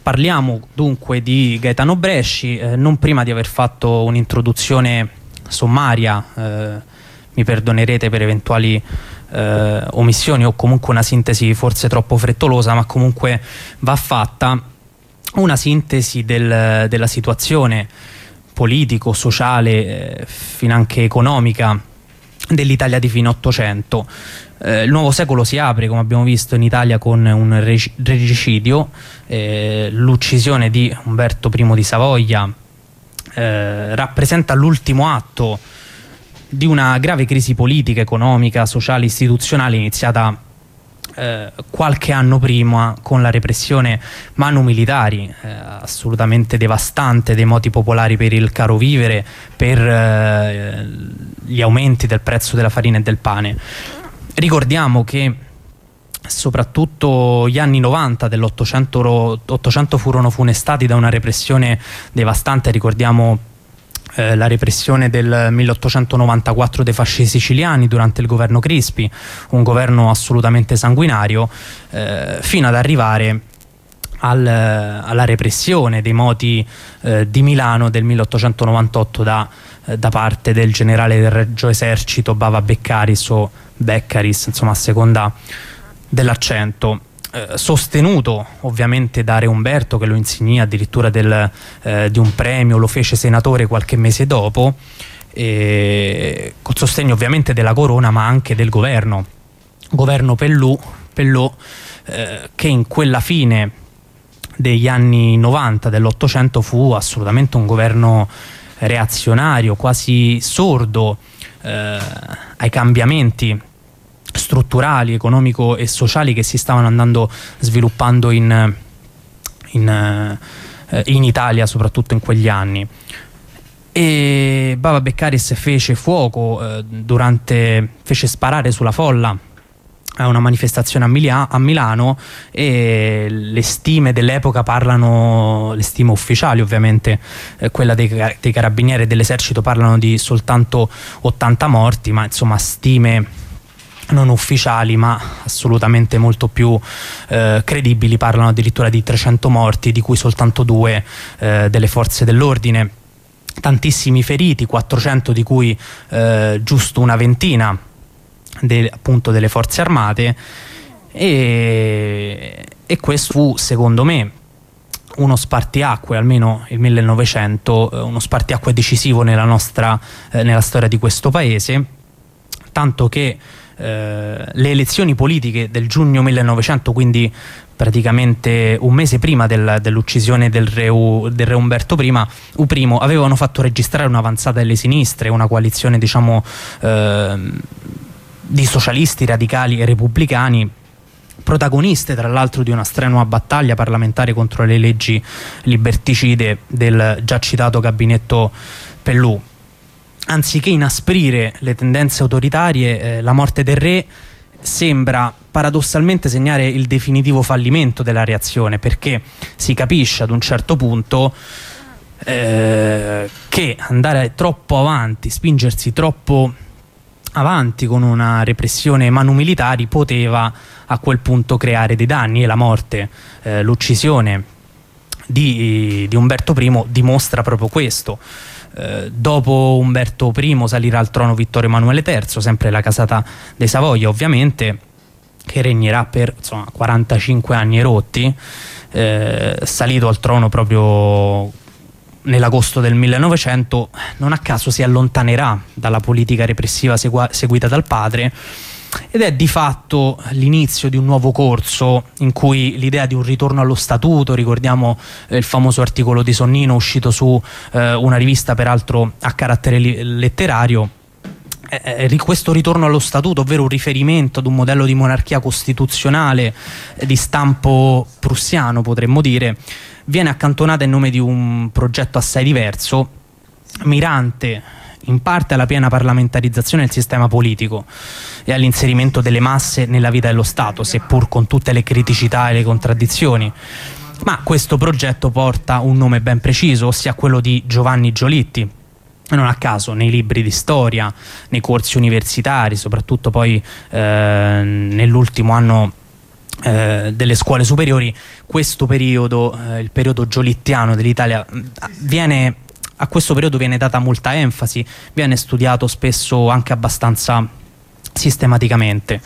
Parliamo dunque di Gaetano Bresci, non prima di aver fatto un'introduzione sommaria, mi perdonerete per eventuali omissioni o comunque una sintesi forse troppo frettolosa, ma comunque va fatta una sintesi della situazione politico-sociale, finanche economica dell'Italia di fine Ottocento. Il nuovo secolo si apre, come abbiamo visto, in Italia con un regicidio, l'uccisione di Umberto I di Savoia rappresenta l'ultimo atto di una grave crisi politica, economica, sociale, istituzionale iniziata qualche anno prima con la repressione manu militari assolutamente devastante dei moti popolari per il caro vivere, per gli aumenti del prezzo della farina e del pane. Ricordiamo che soprattutto gli anni 90 dell'Ottocento furono funestati da una repressione devastante. Ricordiamo la repressione del 1894 dei fasci siciliani durante il governo Crispi, un governo assolutamente sanguinario, fino ad arrivare alla repressione dei moti di Milano del 1898 da parte del generale del Regio Esercito Bava Beccaris o Beccaris, insomma a seconda dell'accento, sostenuto ovviamente da Re Umberto, che lo insignì addirittura di un premio, lo fece senatore qualche mese dopo, col sostegno ovviamente della corona ma anche del governo Pellù, che in quella fine degli anni 90 dell'Ottocento fu assolutamente un governo reazionario, quasi sordo ai cambiamenti strutturali, economico e sociali che si stavano andando sviluppando in Italia, soprattutto in quegli anni. E Bava Beccaris fece fuoco fece sparare sulla folla a una manifestazione a Milano, e le stime dell'epoca parlano, le stime ufficiali ovviamente, quella dei carabinieri e dell'esercito, parlano di soltanto 80 morti, ma insomma stime non ufficiali ma assolutamente molto più credibili parlano addirittura di 300 morti, di cui soltanto 2 delle forze dell'ordine, tantissimi feriti, 400 di cui giusto una ventina appunto delle forze armate, e questo fu secondo me uno spartiacque, almeno il 1900, uno spartiacque decisivo nella storia di questo paese, tanto che le elezioni politiche del giugno 1900, quindi praticamente un mese prima dell'uccisione del re Umberto I, avevano fatto registrare un'avanzata delle sinistre, una coalizione diciamo di socialisti, radicali e repubblicani, protagoniste tra l'altro di una strenua battaglia parlamentare contro le leggi liberticide del già citato gabinetto Pellù. Anziché inasprire le tendenze autoritarie, la morte del re sembra paradossalmente segnare il definitivo fallimento della reazione, perché si capisce ad un certo punto che andare troppo avanti, spingersi troppo avanti con una repressione manu militari poteva a quel punto creare dei danni, e la morte, l'uccisione di Umberto I dimostra proprio questo. Dopo Umberto I salirà al trono Vittorio Emanuele III, sempre la casata dei Savoia ovviamente, che regnerà per 45 anni rotti, salito al trono proprio nell'agosto del 1900, non a caso si allontanerà dalla politica repressiva seguita dal padre, ed è di fatto l'inizio di un nuovo corso in cui l'idea di un ritorno allo statuto, ricordiamo il famoso articolo di Sonnino uscito su una rivista peraltro a carattere letterario, questo ritorno allo statuto, ovvero un riferimento ad un modello di monarchia costituzionale di stampo prussiano, potremmo dire, viene accantonata in nome di un progetto assai diverso, mirante in parte alla piena parlamentarizzazione del sistema politico e all'inserimento delle masse nella vita dello Stato, seppur con tutte le criticità e le contraddizioni. Ma questo progetto porta un nome ben preciso, ossia quello di Giovanni Giolitti. Non a caso nei libri di storia, nei corsi universitari, soprattutto poi nell'ultimo anno delle scuole superiori, questo periodo, il periodo giolittiano dell'Italia, a questo periodo viene data molta enfasi, viene studiato spesso anche abbastanza sistematicamente.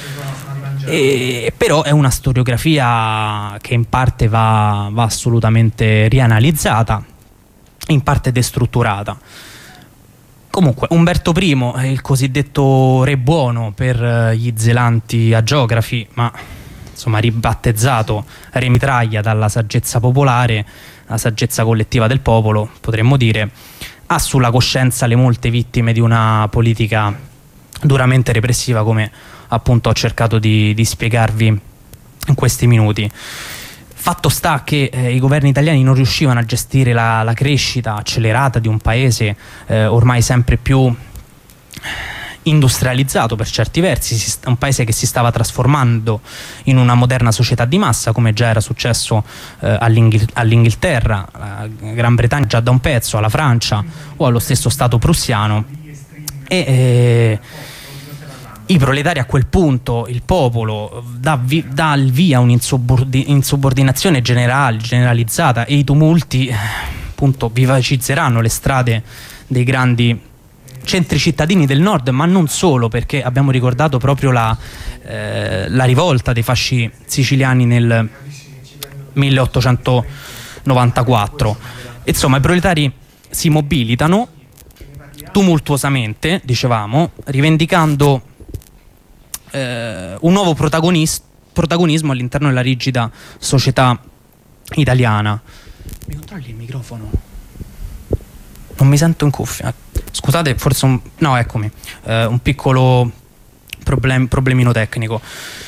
Però è una storiografia che in parte va assolutamente rianalizzata, in parte destrutturata. Comunque Umberto I, il cosiddetto re buono per gli zelanti agiografi, ma insomma ribattezzato re mitraglia dalla saggezza popolare, la saggezza collettiva del popolo, potremmo dire, ha sulla coscienza le molte vittime di una politica duramente repressiva, come appunto ho cercato di spiegarvi in questi minuti. Fatto sta che i governi italiani non riuscivano a gestire la crescita accelerata di un paese ormai sempre più industrializzato per certi versi, un paese che si stava trasformando in una moderna società di massa, come già era successo all'Inghilterra, alla Gran Bretagna già da un pezzo, alla Francia o allo stesso Stato prussiano. I proletari a quel punto, il popolo, dà il via a un'insubordinazione generalizzata, e i tumulti appunto vivacizzeranno le strade dei grandi centri cittadini del nord, ma non solo, perché abbiamo ricordato proprio la rivolta dei fasci siciliani nel 1894. Insomma, i proletari si mobilitano tumultuosamente, dicevamo, rivendicando un nuovo protagonismo all'interno della rigida società italiana. Mi controlli il microfono? Non mi sento in cuffia. Scusate, forse no, eccomi. Un piccolo problemino tecnico.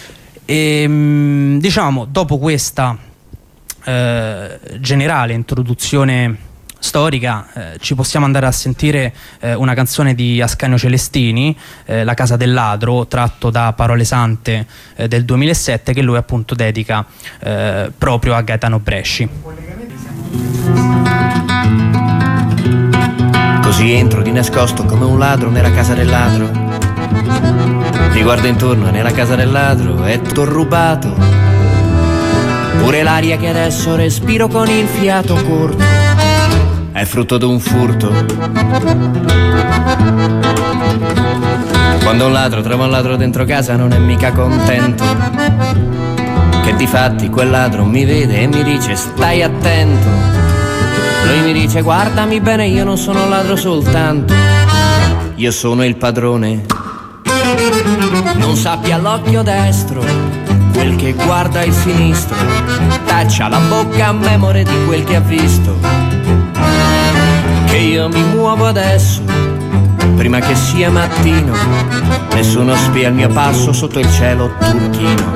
Diciamo, dopo questa generale introduzione storica, ci possiamo andare a sentire una canzone di Ascanio Celestini, La casa del ladro, tratto da Parole sante del 2007, che lui appunto dedica proprio a Gaetano Bresci. Così entro di nascosto come un ladro nella casa del ladro. Mi guardo intorno e nella casa del ladro è tutto rubato, pure l'aria che adesso respiro con il fiato corto è frutto d'un furto. Quando un ladro trova un ladro dentro casa non è mica contento, che difatti quel ladro mi vede e mi dice stai attento. Lui mi dice guardami bene, io non sono un ladro soltanto, io sono il padrone. Non sappia all'occhio destro quel che guarda il sinistro, taccia la bocca a memoria di quel che ha visto, che io mi muovo adesso, prima che sia mattino, nessuno spia il mio passo sotto il cielo turchino.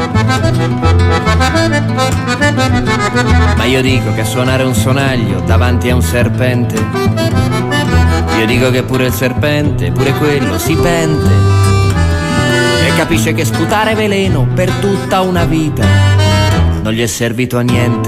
Ma io dico che suonare un sonaglio davanti a un serpente, io dico che pure il serpente, pure quello si pente e capisce che sputare veleno per tutta una vita non gli è servito a niente.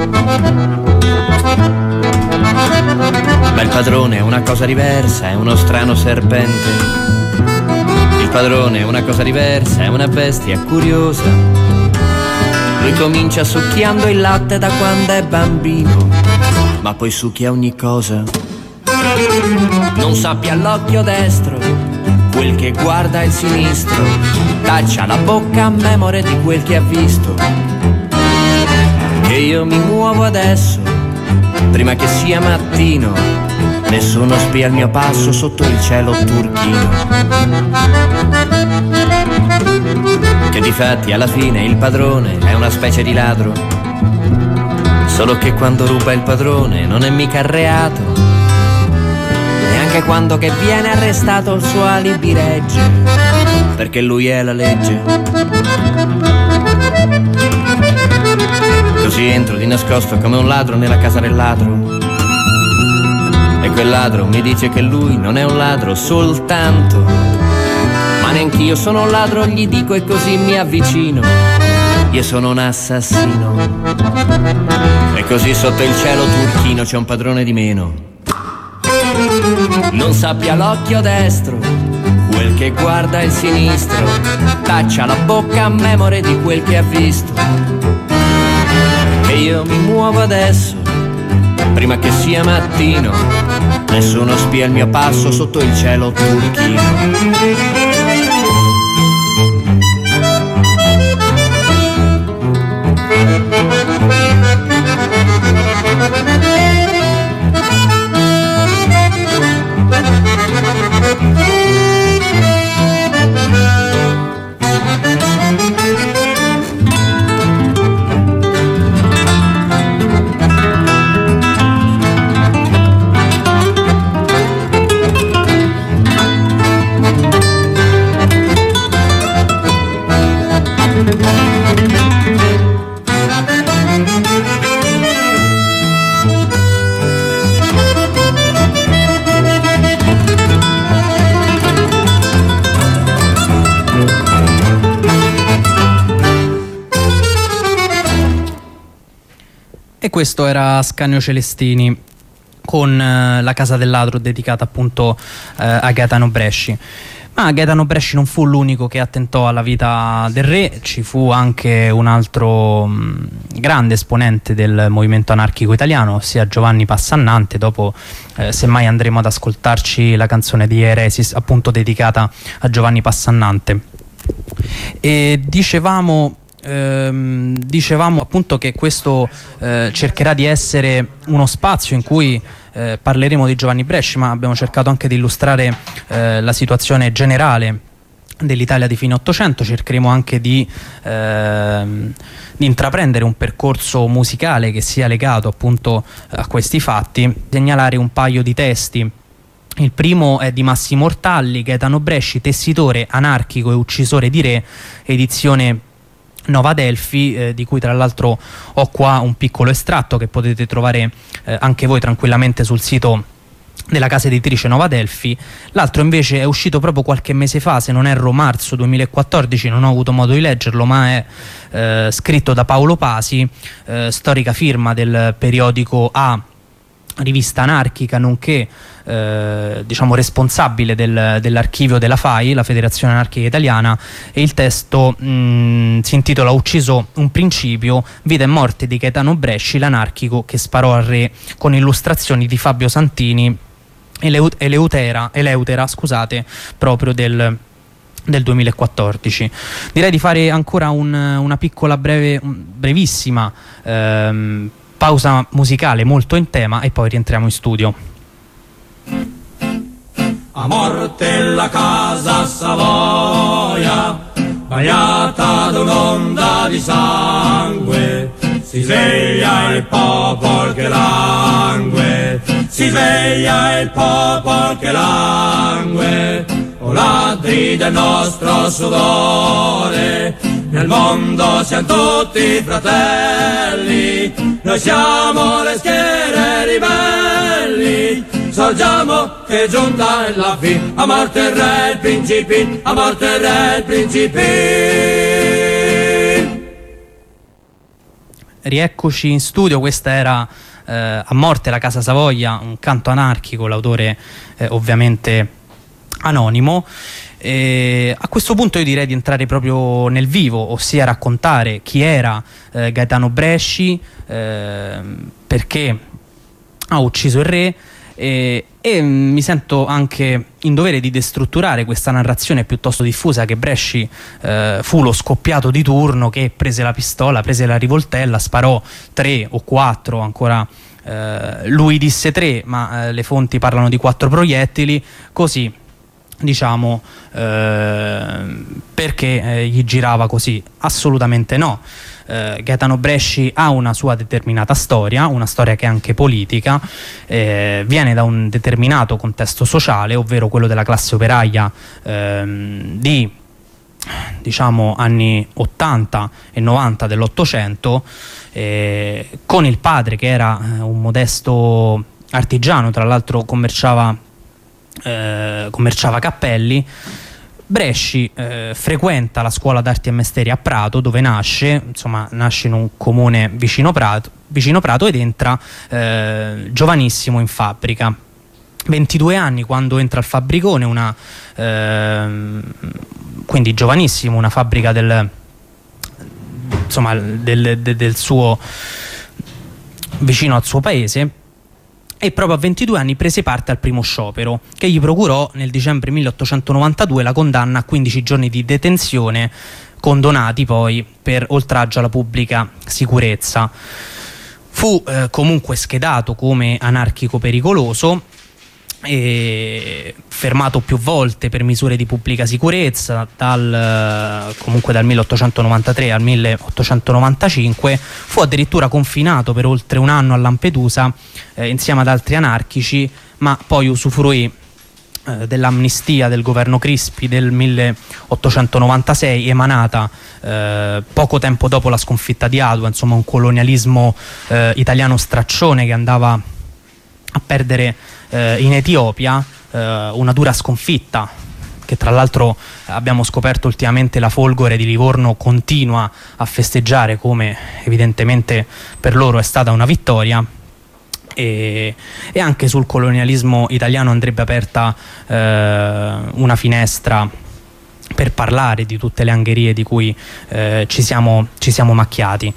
Ma il padrone è una cosa diversa, è uno strano serpente. Il padrone è una cosa diversa, è una bestia curiosa. Lui comincia succhiando il latte da quando è bambino, ma poi succhia ogni cosa. Non sappia all'occhio destro quel che guarda il sinistro, taccia la bocca a memoria di quel che ha visto, che io mi muovo adesso, prima che sia mattino, nessuno spia il mio passo sotto il cielo turchino. Che difatti alla fine il padrone è una specie di ladro, solo che quando ruba il padrone non è mica reato, neanche quando che viene arrestato il suo alibi regge, perché lui è la legge. Così entro di nascosto come un ladro nella casa del ladro, e quel ladro mi dice che lui non è un ladro soltanto, ma neanch'io sono un ladro, gli dico, e così mi avvicino, io sono un assassino. E così sotto il cielo turchino c'è un padrone di meno. Non sappia l'occhio destro quel che guarda il sinistro, taccia la bocca a memore di quel che ha visto. E io mi muovo adesso, prima che sia mattino, nessuno spia il mio passo sotto il cielo turchino. E questo era Ascanio Celestini con La casa del ladro, dedicata appunto a Gaetano Bresci. Ma Gaetano Bresci non fu l'unico che attentò alla vita del re, ci fu anche un altro grande esponente del movimento anarchico italiano, ossia Giovanni Passannante. Dopo semmai andremo ad ascoltarci la canzone di Eresis, appunto dedicata a Giovanni Passannante. E dicevamo appunto che questo cercherà di essere uno spazio in cui parleremo di Giovanni Bresci, ma abbiamo cercato anche di illustrare la situazione generale dell'Italia di fine Ottocento. Cercheremo anche di intraprendere un percorso musicale che sia legato appunto a questi fatti, segnalare un paio di testi. Il primo è di Massimo Ortalli, Gaetano Bresci, tessitore, anarchico e uccisore di re, edizione Nova Delfi, di cui tra l'altro ho qua un piccolo estratto che potete trovare anche voi tranquillamente sul sito della casa editrice Nova Delfi. L'altro invece è uscito proprio qualche mese fa, se non erro marzo 2014, non ho avuto modo di leggerlo, ma è scritto da Paolo Pasi, storica firma del periodico A, rivista anarchica, nonché diciamo responsabile dell'archivio della FAI, la Federazione Anarchica Italiana, e il testo si intitola Ucciso un principio, vita e morte di Gaetano Bresci, l'anarchico che sparò al re, con illustrazioni di Fabio Santini Eleutera, scusate, proprio del 2014. Direi di fare ancora una piccola brevissima pausa musicale molto in tema e poi rientriamo in studio. A morte la casa Savoia, bagnata da un'onda di sangue, si sveglia il popolo che langue, si sveglia il popolo che langue, o ladri del nostro sudore, nel mondo siamo tutti fratelli, noi siamo le schiere ribelli, sorgiamo che giunta è la fine, a morte il re il principin, a morte il re il principin. Rieccoci in studio, questa era A morte la casa Savoia, un canto anarchico, l'autore ovviamente anonimo. A questo punto io direi di entrare proprio nel vivo, ossia raccontare chi era Gaetano Bresci, perché ha ucciso il re, e mi sento anche in dovere di destrutturare questa narrazione piuttosto diffusa che Bresci fu lo scoppiato di turno che prese la pistola, prese la rivoltella, sparò 3 o 4, ancora lui disse 3, ma le fonti parlano di 4 proiettili, così diciamo, perché gli girava così? Assolutamente no. Gaetano Bresci ha una sua determinata storia, una storia che è anche politica, viene da un determinato contesto sociale, ovvero quello della classe operaia di, diciamo, anni 80 e 90 dell'Ottocento, con il padre che era un modesto artigiano, tra l'altro commerciava cappelli. Bresci frequenta la scuola d'arti e mestieri a Prato, dove nasce in un comune vicino Prato ed entra giovanissimo in fabbrica. 22 anni quando entra al Fabbricone, quindi giovanissimo, una fabbrica del suo, vicino al suo paese, e proprio a 22 anni prese parte al primo sciopero, che gli procurò nel dicembre 1892 la condanna a 15 giorni di detenzione, condonati poi per oltraggio alla pubblica sicurezza. Fu comunque schedato come anarchico pericoloso e fermato più volte per misure di pubblica sicurezza, comunque dal 1893 al 1895. Fu addirittura confinato per oltre un anno a Lampedusa insieme ad altri anarchici, ma poi usufruì dell'amnistia del governo Crispi del 1896, emanata poco tempo dopo la sconfitta di Adua. Insomma, un colonialismo italiano straccione che andava a perdere in Etiopia, una dura sconfitta che tra l'altro abbiamo scoperto ultimamente la Folgore di Livorno continua a festeggiare come evidentemente per loro è stata una vittoria. E anche sul colonialismo italiano andrebbe aperta una finestra per parlare di tutte le angherie di cui ci siamo macchiati.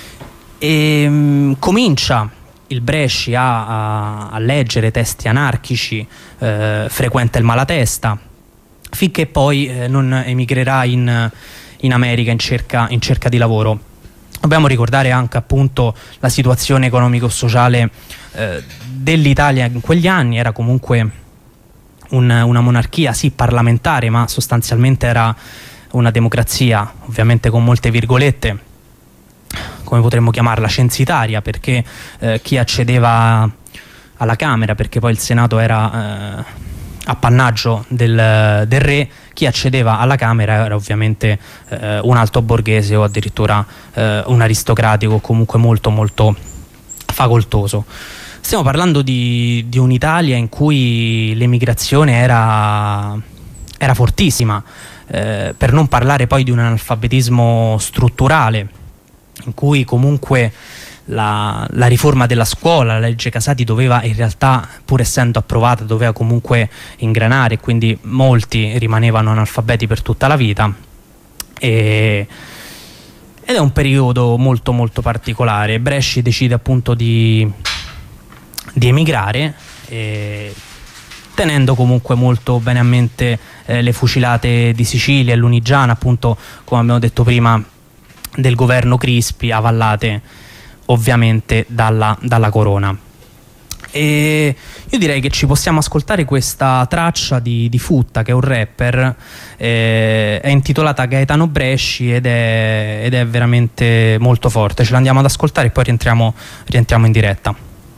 E comincia il Bresci a leggere testi anarchici, frequenta il Malatesta, finché poi non emigrerà in America in cerca di lavoro. Dobbiamo ricordare anche appunto la situazione economico-sociale dell'Italia in quegli anni. Era comunque una monarchia sì parlamentare, ma sostanzialmente era una democrazia, ovviamente con molte virgolette, come potremmo chiamarla, censitaria, perché chi accedeva alla Camera, perché poi il Senato era appannaggio del re, chi accedeva alla Camera era ovviamente un alto borghese o addirittura un aristocratico, o comunque molto molto facoltoso. Stiamo parlando di un'Italia in cui l'emigrazione era fortissima, per non parlare poi di un analfabetismo strutturale, in cui comunque la riforma della scuola, la legge Casati, doveva in realtà, pur essendo approvata, doveva comunque ingranare, e quindi molti rimanevano analfabeti per tutta la vita. Ed è un periodo molto molto particolare. Bresci decide appunto di emigrare, tenendo comunque molto bene a mente le fucilate di Sicilia e Lunigiana, appunto, come abbiamo detto prima, del governo Crispi, avallate ovviamente dalla corona. E io direi che ci possiamo ascoltare questa traccia di Futta, che è un rapper, è intitolata Gaetano Bresci ed è veramente molto forte. Ce l'andiamo ad ascoltare e poi rientriamo in diretta.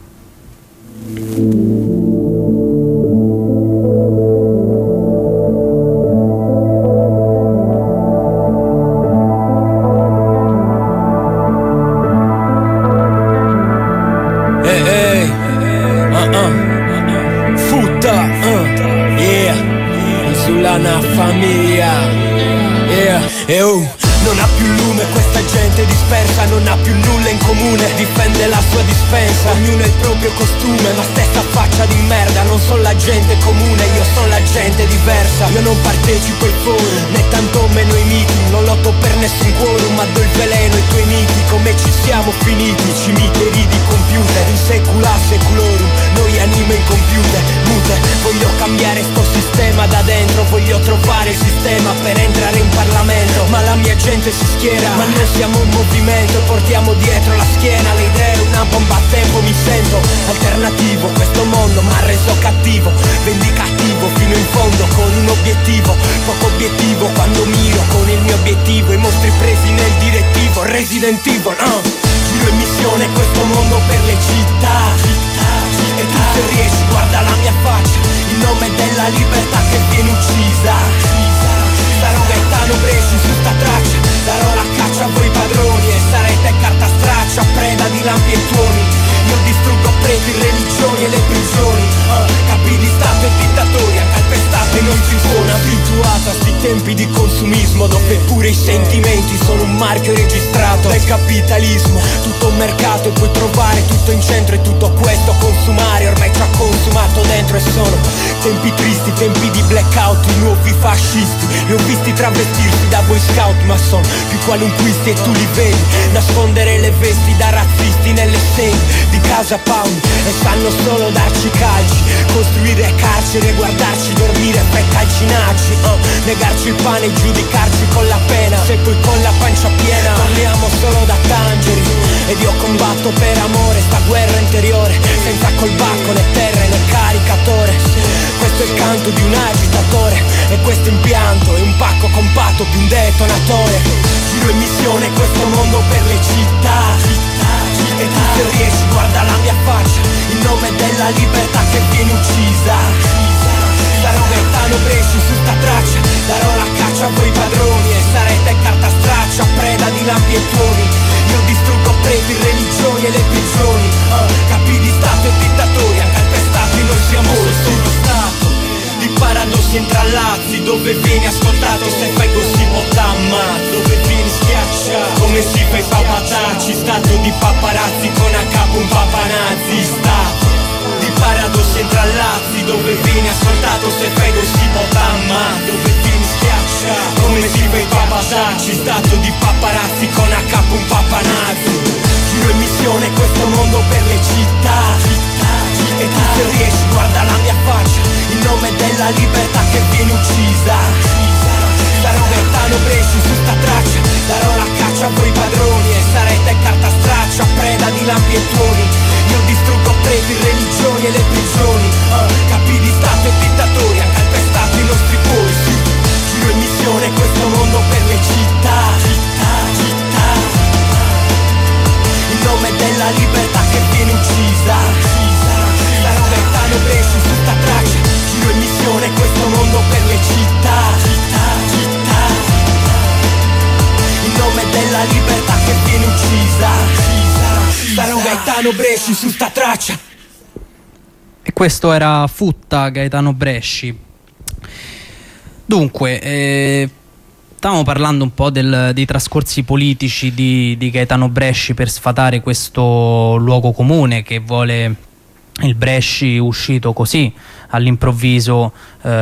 Non ha più lume questa gente dispersa, non ha più nulla in comune, difende la sua dispensa, ognuno ha il proprio costume, ma stessa faccia di merda. Non sono la gente comune, io sono la gente diversa. Io non partecipo ai forum, né tantomeno ai meeting, non lotto per nessun quorum, ma do il veleno ai tuoi miti. Come ci siamo finiti, cimiteri di computer, in secula seculorum, noi anime in computer, mute. Voglio cambiare sto sistema da dentro, voglio trovare il sistema per entrare in Parlamento, ma la mia gente si schiera, ma noi siamo un movimento, portiamo dietro la schiena le idee, una bomba a tempo. Mi sento alternativo, questo mondo m'ha reso cattivo, vendicativo fino in fondo, con un obiettivo, poco obiettivo quando miro con il mio obiettivo, i mostri presi nel direttivo, Resident Evil, giro in missione questo mondo per le città, e tu se riesci guarda la mia faccia, in nome della libertà che viene uccisa. Sarò Gaetano Bresci su sta traccia, darò la caccia a voi padroni e sarete carta straccia, preda di lampi e tuoni. Io distruggo preti, religioni e le prigioni, capi di stato e dittatori, calpestate non ci sono. Abituato a sti tempi di consumismo, dove pure i sentimenti sono un marchio registrato del capitalismo. Tutto un mercato e puoi trovare tutto in centro, e tutto questo consumare ormai ci ha consumato dentro. come sono tempi tristi, tempi di blackout, i nuovi fascisti li ho visti travestirsi da boy scout, ma sono più qualunquisti e tu li vedi nascondere le vesti da razzisti nelle sedi di casa Pound e sanno solo darci calci, costruire carceri e guardarci dormire per calcinarci, negarci il pane e giudicarci con la pena, se poi con la pancia piena parliamo solo da tangeri. Ed io combatto per amore sta guerra interiore, senza colbacco né terra né caricatore. Questo è il canto di un agitatore e questo impianto è un pacco compatto di un detonatore. Giro in missione questo mondo per le città, e tu se riesci guarda la mia faccia, in nome della libertà che viene uccisa. Sarò Gaetano Bresci su sta traccia, darò la caccia a voi padroni e sarete carta straccia, preda di lampi e tuoni. Io distruggo preti, religioni e le prigioni, capi di stato e dittatori, anche calpestati noi siamo sullo stato di paradossi intrallazzi, dove vieni ascoltato se fai così t'ammazzo, dove vieni schiacciato come si fa i papatacci, stato di paparazzi con a capo un papanazzi, stato di paradossi intrallazzi, dove vieni ascoltato se fai così t'ammazzo, dove vieni schiacciato come si fa i papatacci, stato di paparazzi con a capo un papanazzi. Giro in missione questo mondo per le città, e tu se riesci guarda la mia faccia, in nome della libertà che viene uccisa. Sarò Gaetano Bresci su sta traccia, darò la caccia a voi padroni e sarete carta straccia, preda di lampi e tuoni. Io distruggo preti, religioni e le prigioni, capi di stato e dittatori, hanno calpestato i nostri polsi. Giro in missione questo mondo per le città, in nome della libertà che viene uccisa. Sarò Gaetano Bresci su sta traccia, giro in missione questo mondo per le città, in nome della libertà che viene uccisa. Sarò Gaetano Bresci su sta traccia. E questo era Futta, Gaetano Bresci. Dunque, stavamo parlando un po' dei trascorsi politici di Gaetano Bresci per sfatare questo luogo comune che vuole il Bresci uscito così all'improvviso,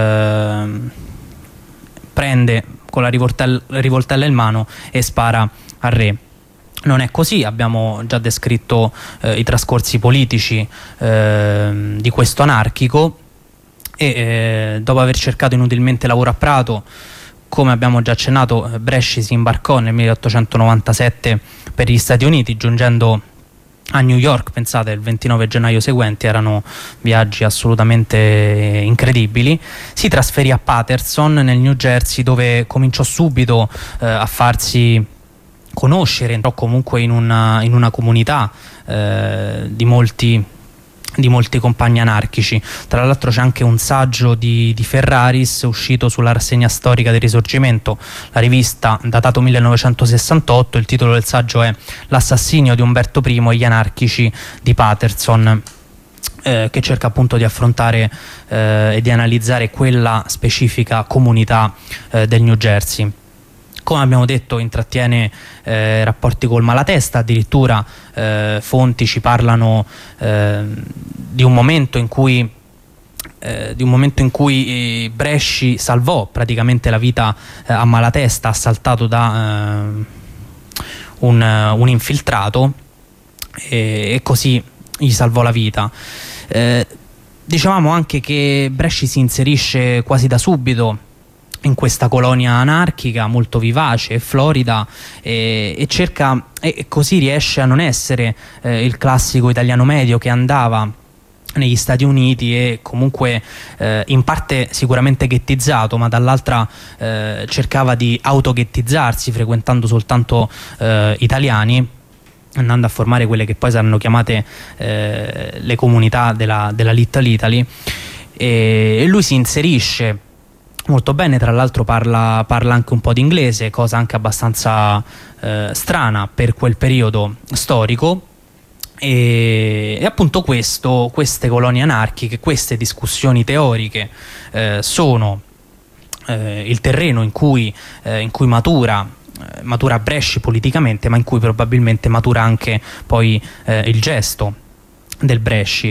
prende con la rivoltella in mano e spara al re. Non è così, abbiamo già descritto i trascorsi politici di questo anarchico e dopo aver cercato inutilmente lavoro a Prato, come abbiamo già accennato, Bresci si imbarcò nel 1897 per gli Stati Uniti, giungendo a New York, pensate, il 29 gennaio seguente. Erano viaggi assolutamente incredibili. Si trasferì a Paterson nel New Jersey, dove cominciò subito a farsi conoscere, entrò comunque in una comunità di molti compagni anarchici. Tra l'altro c'è anche un saggio di Ferraris uscito sulla rassegna storica del Risorgimento, la rivista, datato 1968. Il titolo del saggio è L'assassinio di Umberto I e gli anarchici di Paterson, che cerca appunto di affrontare e di analizzare quella specifica comunità del New Jersey. Come abbiamo detto, intrattiene rapporti col Malatesta, addirittura fonti ci parlano di un momento in cui Bresci salvò praticamente la vita a Malatesta, assaltato da un infiltrato, e così gli salvò la vita. Dicevamo anche che Bresci si inserisce quasi da subito in questa colonia anarchica molto vivace e florida, e cerca, e così riesce a non essere il classico italiano medio che andava negli Stati Uniti e comunque in parte sicuramente ghettizzato, ma dall'altra cercava di autoghettizzarsi frequentando soltanto italiani, andando a formare quelle che poi saranno chiamate le comunità della Little Italy. E lui si inserisce molto bene, tra l'altro parla anche un po' di inglese, cosa anche abbastanza strana per quel periodo storico. E appunto queste colonie anarchiche, queste discussioni teoriche sono il terreno in cui matura Bresci politicamente, ma in cui probabilmente matura anche poi il gesto del Bresci,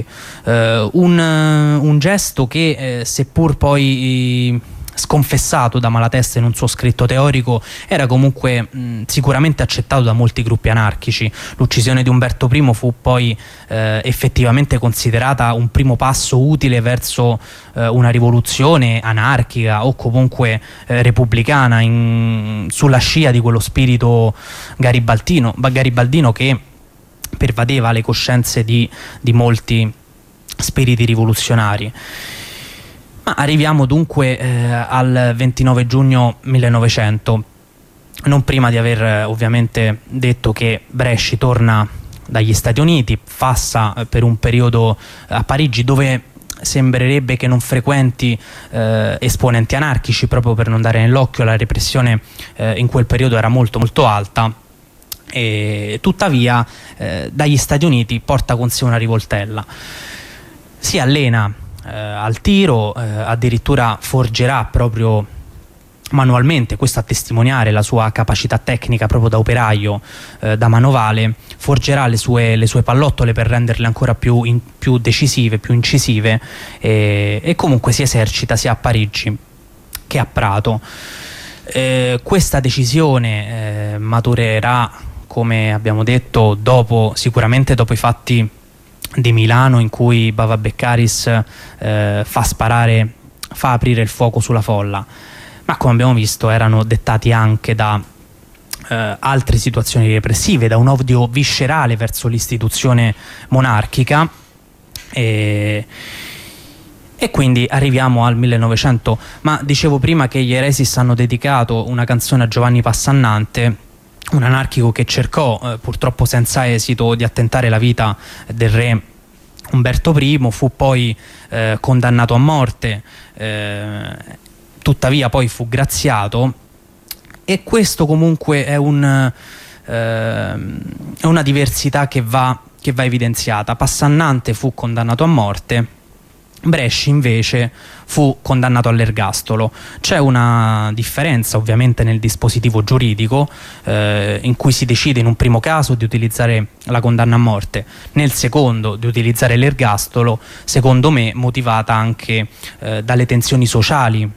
un gesto che seppur poi sconfessato da Malatesta in un suo scritto teorico era comunque sicuramente accettato da molti gruppi anarchici. L'uccisione di Umberto I fu poi effettivamente considerata un primo passo utile verso una rivoluzione anarchica o comunque repubblicana sulla scia di quello spirito garibaldino che pervadeva le coscienze di molti spiriti rivoluzionari. Ma arriviamo dunque al 29 giugno 1900, non prima di aver ovviamente detto che Bresci torna dagli Stati Uniti, passa per un periodo a Parigi dove sembrerebbe che non frequenti esponenti anarchici, proprio per non dare nell'occhio. La repressione in quel periodo era molto molto alta, e tuttavia dagli Stati Uniti porta con sé una rivoltella. Si allena al tiro, addirittura forgerà proprio manualmente, questo a testimoniare la sua capacità tecnica proprio da operaio, da manovale, forgerà le sue pallottole per renderle ancora più decisive, più incisive, e comunque si esercita sia a Parigi che a Prato. Questa decisione maturerà, come abbiamo detto, sicuramente dopo i fatti di Milano, in cui Bava Beccaris fa aprire il fuoco sulla folla, ma come abbiamo visto erano dettati anche da altre situazioni repressive, da un odio viscerale verso l'istituzione monarchica, e quindi arriviamo al 1900. Ma dicevo prima che gli Eresis hanno dedicato una canzone a Giovanni Passannante, un anarchico che cercò, purtroppo senza esito, di attentare la vita del re Umberto I, fu poi condannato a morte, tuttavia poi fu graziato, e questo comunque è una diversità che va evidenziata. Passannante fu condannato a morte, Bresci invece fu condannato all'ergastolo. C'è una differenza ovviamente nel dispositivo giuridico, in cui si decide in un primo caso di utilizzare la condanna a morte, nel secondo di utilizzare l'ergastolo, secondo me motivata anche dalle tensioni sociali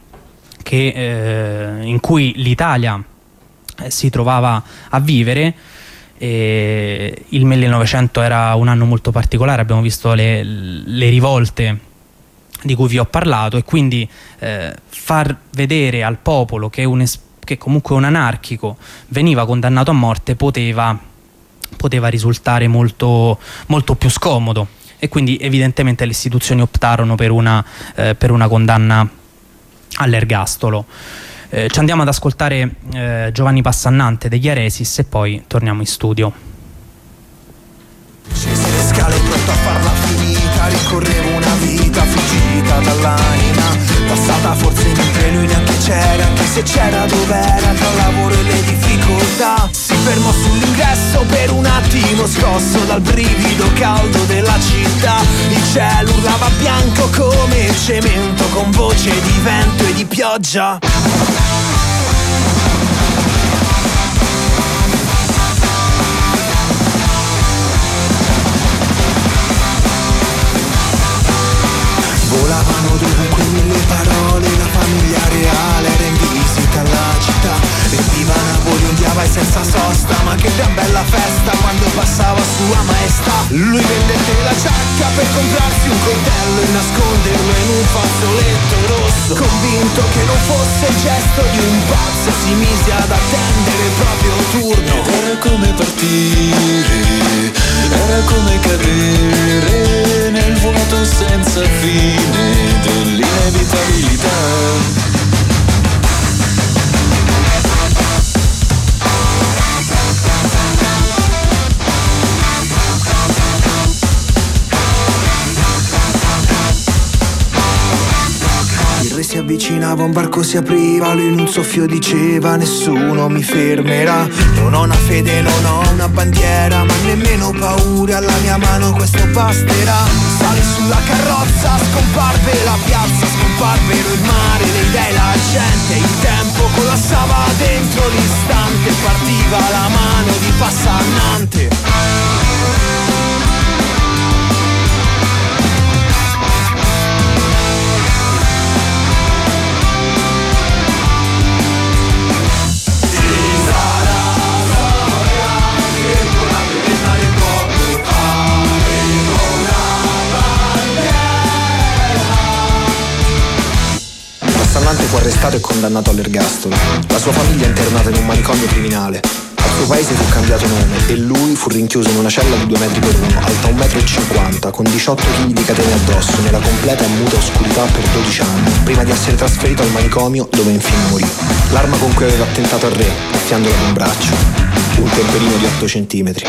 in cui l'Italia si trovava a vivere. Il 1900 era un anno molto particolare, abbiamo visto le rivolte di cui vi ho parlato, e quindi far vedere al popolo che comunque un anarchico veniva condannato a morte poteva risultare molto, molto più scomodo, e quindi evidentemente le istituzioni optarono per una condanna all'ergastolo. Ci andiamo ad ascoltare Giovanni Passannante degli Eresis e poi torniamo in studio. Scesi le scale pronto a farla finita, ricorrevo una vita fuggita dall'anima passata, forse mentre lui neanche c'era, anche se c'era dov'era, tra il lavoro e le difficoltà. Si fermò sull'ingresso per un attimo, scosso dal brivido caldo della città. Il cielo urlava bianco come il cemento, con voce di vento e di pioggia. Volavano dovunque mille parole, la famiglia reale era in visita alla città. Riempiva Napoli, ondiava e senza sosta, ma che gran bella festa quando passava sua maestà. Lui vendette la giacca per comprarsi un coltello e nasconderlo in un fazzoletto rosso, convinto che non fosse il gesto di un pazzo, si mise ad attendere il proprio turno. Ed era come partire, era come cadere nel vuoto senza fine dell'inevitabilità. Si avvicinava, un barco si apriva, lui in un soffio diceva: nessuno mi fermerà. Non ho una fede, non ho una bandiera, ma nemmeno paura, alla mia mano questo basterà. Sale sulla carrozza, scomparve la piazza, scomparvero il mare, le idee, la gente. Il tempo collassava dentro l'istante, partiva la mano di Passannante. arrestato e condannato all'ergastolo. La sua famiglia è internata in un manicomio criminale. Al suo paese fu cambiato nome e lui fu rinchiuso in una cella di 2 metri per 1, alta 1,50 m, con 18 kg di catene addosso, nella completa e muta oscurità per 12 anni, prima di essere trasferito al manicomio dove infine morì. L'arma con cui aveva attentato al re, affiandola ad un braccio, un temperino di 8 centimetri.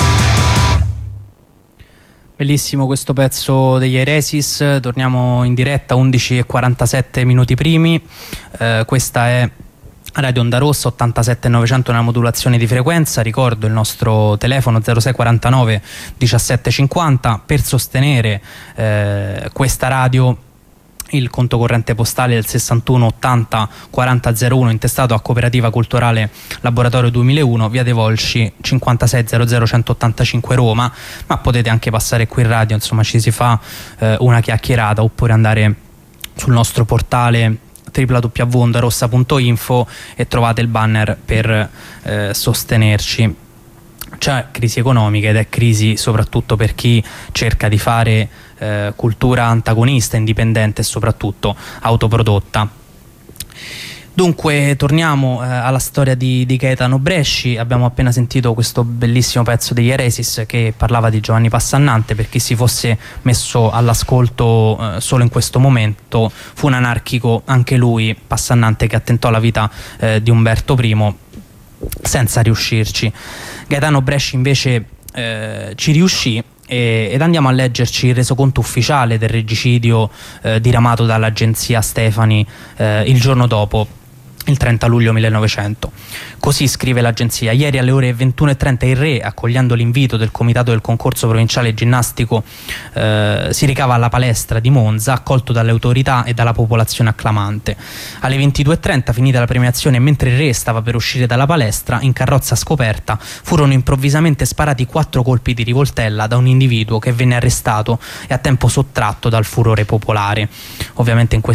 Bellissimo questo pezzo degli Eresis. Torniamo in diretta 11:47 minuti primi. Questa è Radio Onda Rossa 87.900 nella modulazione di frequenza. Ricordo il nostro telefono 0649 1750 per sostenere questa radio. Il conto corrente postale del 61 80 40 01, intestato a Cooperativa Culturale Laboratorio 2001, via dei Volsci 56 00 185 Roma. Ma potete anche passare qui in radio, insomma ci si fa una chiacchierata, oppure andare sul nostro portale www.ondarossa.info e trovate il banner per sostenerci. C'è crisi economica ed è crisi soprattutto per chi cerca di fare cultura antagonista, indipendente e soprattutto autoprodotta. Dunque torniamo alla storia di Gaetano Bresci. Abbiamo appena sentito questo bellissimo pezzo degli Eresis che parlava di Giovanni Passannante. Per chi si fosse messo all'ascolto solo in questo momento, fu un anarchico anche lui, Passannante, che attentò alla vita di Umberto I senza riuscirci. Gaetano Bresci invece ci riuscì, ed andiamo a leggerci il resoconto ufficiale del regicidio diramato dall'agenzia Stefani il giorno dopo, il 30 luglio 1900. Così scrive l'agenzia: ieri alle ore 21:30 il re, accogliendo l'invito del comitato del concorso provinciale ginnastico, si ricava alla palestra di Monza, accolto dalle autorità e dalla popolazione acclamante. Alle 22:30, finita la premiazione, mentre il re stava per uscire dalla palestra, in carrozza scoperta furono improvvisamente sparati 4 colpi di rivoltella da un individuo che venne arrestato e a tempo sottratto dal furore popolare. Ovviamente in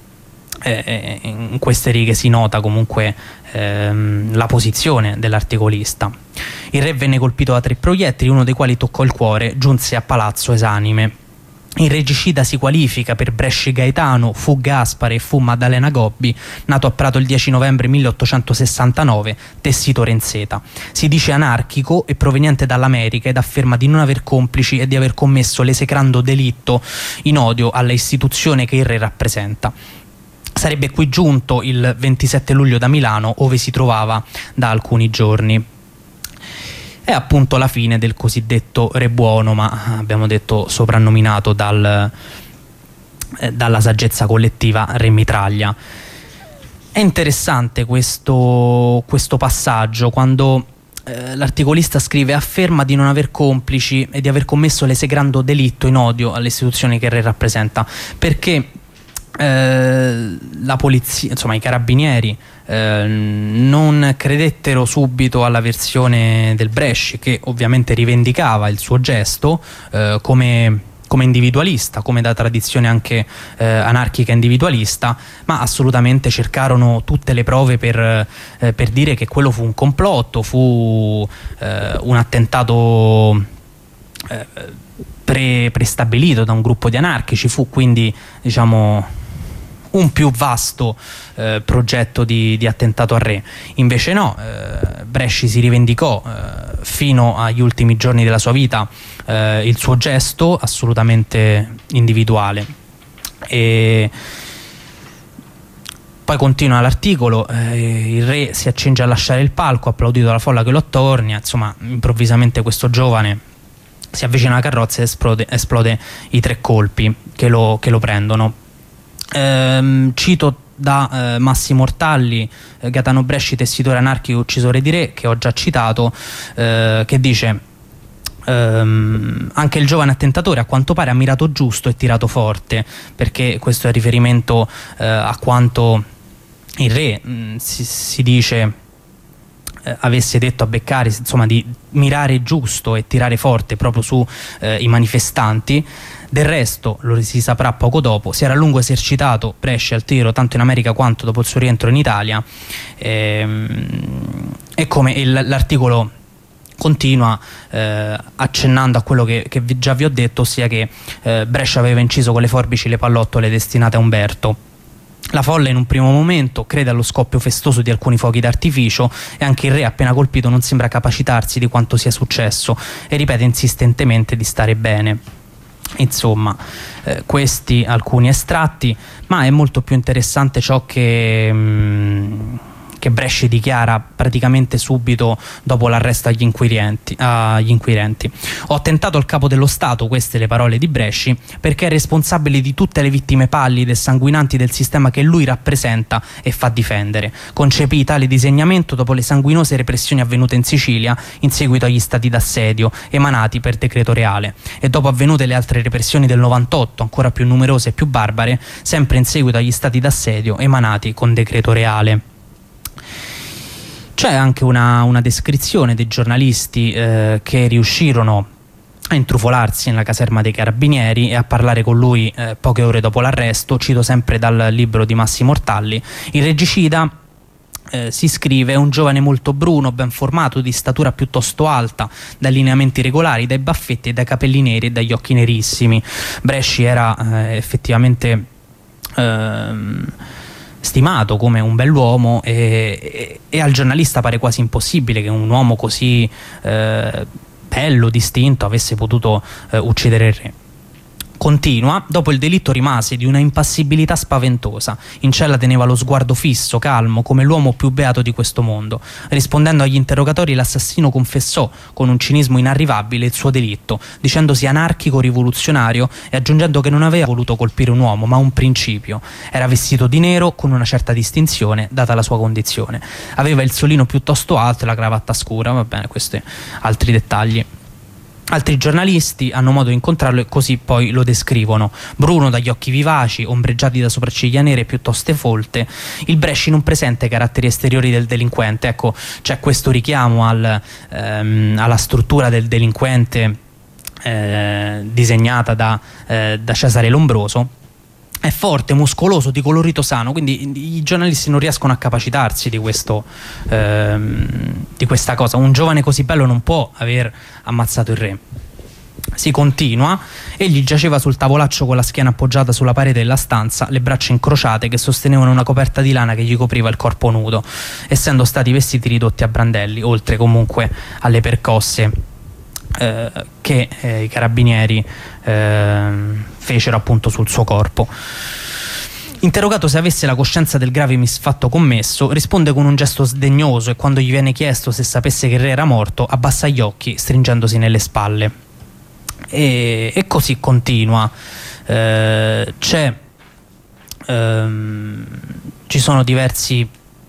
queste righe si nota comunque la posizione dell'articolista. Il re venne colpito da 3 proiettili, uno dei quali toccò il cuore, giunse a palazzo esanime. Il regicida si qualifica per Bresci Gaetano, fu Gaspare e fu Maddalena Gobbi, nato a Prato il 10 novembre 1869, tessitore in seta. Si dice anarchico e proveniente dall'America, ed afferma di non aver complici e di aver commesso l'esecrando delitto in odio alla istituzione che il re rappresenta. Sarebbe qui giunto il 27 luglio da Milano, ove si trovava da alcuni giorni. È appunto la fine del cosiddetto Re Buono, ma abbiamo detto soprannominato dalla saggezza collettiva Re Mitraglia. È interessante questo passaggio, quando l'articolista scrive: afferma di non aver complici e di aver commesso l'esecrando delitto in odio alle istituzioni che il re rappresenta, perché la polizia, insomma i carabinieri, non credettero subito alla versione del Bresci, che ovviamente rivendicava il suo gesto come individualista, come da tradizione anche anarchica individualista, ma assolutamente cercarono tutte le prove per dire che quello fu un complotto, fu un attentato prestabilito da un gruppo di anarchici. Fu quindi, diciamo, un più vasto progetto di attentato al re. Invece no, Bresci si rivendicò fino agli ultimi giorni della sua vita il suo gesto attivamente individuale. E poi continua l'articolo: il re si accinge a lasciare il palco, applaudito dalla folla che lo attornia. Insomma, improvvisamente questo giovane si avvicina alla carrozza ed esplode i 3 colpi che lo prendono. Cito da Massimo Ortalli, Gaetano Bresci, tessitore anarchico, uccisore di re, che ho già citato, che dice: anche il giovane attentatore a quanto pare ha mirato giusto e tirato forte, perché questo è riferimento a quanto il re si dice avesse detto a Beccaris, insomma, di mirare giusto e tirare forte proprio su i manifestanti. Del resto, lo si saprà poco dopo, si era a lungo esercitato Bresci al tiro tanto in America quanto dopo il suo rientro in Italia, e come l'articolo continua accennando a quello che già vi ho detto, ossia che Brescia aveva inciso con le forbici le pallottole destinate a Umberto. La folla in un primo momento crede allo scoppio festoso di alcuni fuochi d'artificio e anche il re, appena colpito, non sembra capacitarsi di quanto sia successo e ripete insistentemente di stare bene. Insomma, questi alcuni estratti, ma è molto più interessante ciò che Bresci dichiara praticamente subito dopo l'arresto agli inquirenti. Ho attentato al capo dello Stato, queste le parole di Bresci, perché è responsabile di tutte le vittime pallide e sanguinanti del sistema che lui rappresenta e fa difendere. Concepì tale disegnamento dopo le sanguinose repressioni avvenute in Sicilia in seguito agli stati d'assedio emanati per decreto reale e dopo avvenute le altre repressioni del 98, ancora più numerose e più barbare, sempre in seguito agli stati d'assedio emanati con decreto reale. C'è anche una descrizione dei giornalisti che riuscirono a intrufolarsi nella caserma dei carabinieri e a parlare con lui poche ore dopo l'arresto. Cito sempre dal libro di Massimo Ortalli: il regicida, si scrive, è un giovane molto bruno, ben formato, di statura piuttosto alta, dai lineamenti regolari, dai baffetti e dai capelli neri e dagli occhi nerissimi. Bresci era effettivamente stimato come un bell'uomo e al giornalista pare quasi impossibile che un uomo così bello, distinto, avesse potuto uccidere il re. Continua: dopo il delitto rimase di una impassibilità spaventosa. In cella teneva lo sguardo fisso, calmo, come l'uomo più beato di questo mondo. Rispondendo agli interrogatori, l'assassino confessò con un cinismo inarrivabile il suo delitto, dicendosi anarchico rivoluzionario e aggiungendo che non aveva voluto colpire un uomo, ma un principio. Era vestito di nero con una certa distinzione, data la sua condizione. Aveva il solino piuttosto alto e la cravatta scura. Va bene, questi altri dettagli. Altri giornalisti hanno modo di incontrarlo e così poi lo descrivono: bruno, dagli occhi vivaci, ombreggiati da sopracciglia nere piuttosto folte. Il Bresci non presenta i caratteri esteriori del delinquente. Ecco, c'è questo richiamo alla struttura del delinquente disegnata da Cesare Lombroso. È forte, muscoloso, di colorito sano, quindi i giornalisti non riescono a capacitarsi di questa cosa. Un giovane così bello non può aver ammazzato il re. Si continua: egli giaceva sul tavolaccio con la schiena appoggiata sulla parete della stanza, le braccia incrociate che sostenevano una coperta di lana che gli copriva il corpo nudo, essendo stati vestiti ridotti a brandelli, oltre comunque alle percosse che i carabinieri fecero appunto sul suo corpo. Interrogato se avesse la coscienza del grave misfatto commesso, risponde con un gesto sdegnoso e quando gli viene chiesto se sapesse che il re era morto, abbassa gli occhi stringendosi nelle spalle. E così continua. Ci sono diverse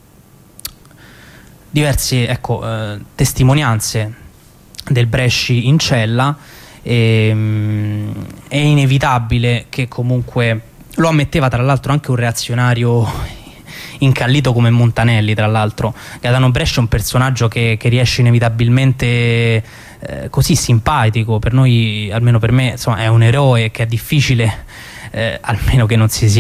testimonianze del Bresci in cella. È inevitabile che comunque lo ammetteva, tra l'altro, anche un reazionario incallito come Montanelli. Tra l'altro Gaetano Bresci è un personaggio che riesce inevitabilmente così simpatico. Per noi, almeno per me, insomma, è un eroe che è difficile almeno che non si